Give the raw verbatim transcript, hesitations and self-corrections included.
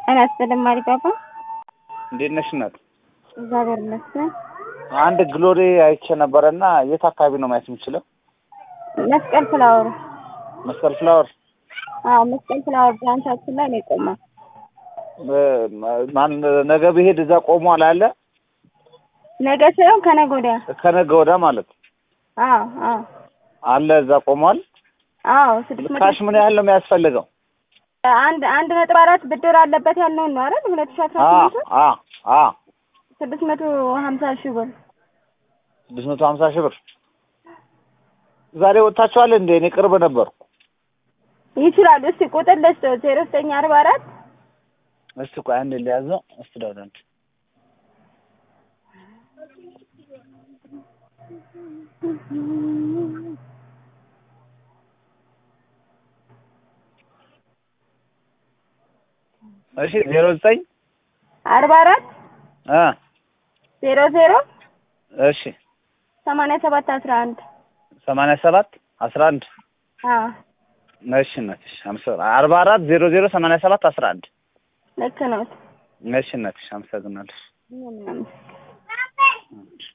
أنا أستلم بابا. እንዴት ነሽ እናት? እግዚአብሔር ይመስገን። አንድ ግሎሪ አይቼ ነበርና የት አካባቢ ነው ማየት የምችለው? መስቀል ፍላወር። መስቀል ፍላወር? አዎ መስቀል ፍላወር ብራንቻችን ላይ ነው የቆመው። ማን ነገ ብሄድ እዛ ቆሟል አለ? ነገ ሳይሆን ከነገ ወዲያ። ከነገ ወዲያ ማለት? አዎ አዎ አለ እዛ ቆሟል? አዎ ስድስት መቶ ካሽ ምን ያህል ነው የሚያስፈልገው? አንድ አንድ ነጥብ አራት ብድር አለበት ያልነው ነው አይደል? ሁለት ሺህ አስራ ስምንት አ አ ስድስት መቶ ሀምሳ ሺህ ብር ስድስት መቶ ሀምሳ ሺህ ብር ዛሬ ወጣችኋል እንዴ? እኔ ቅርብ ነበርኩ። ይችላል። እስቲ ቁጥር ልስጥ ዜሮ ዘጠኝ አርባ አራት እስቲ ቆይ አንዴ ሊያዘው እስቲ ዳውዳንት እሺ ዜሮ ዘጠኝ አርባ አራት አ ዜሮ ዜሮ እሺ ሰማንያ ሰባት አስራ አንድ ሰማንያ ሰባት አስራ አንድ አ እሺ እናትሽ አርባ አራት ዜሮ ዜሮ ሰማንያ ሰባት አስራ አንድ ልክ ነው። እሺ እናትሽ አመሰግናለሁ።